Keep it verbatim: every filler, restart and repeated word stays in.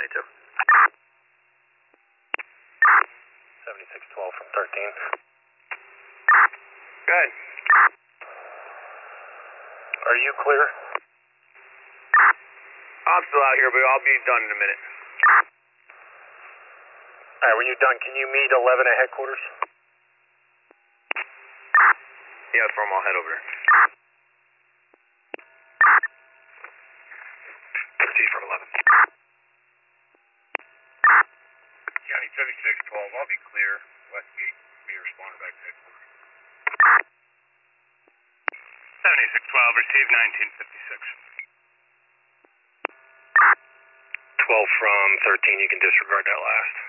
seventy-two. seventy-six twelve from thirteen. Good. Are you clear? I'm still out here, but I'll be done in a minute. Alright, when you're done, can you meet eleven at headquarters? Yeah, from I'll head over there. Proceed from eleven. County seventy-six twelve, I'll be clear. Westgate, be responding back to headquarters. seventy-six twelve, receive nineteen fifty-six. twelve from thirteen, you can disregard that last.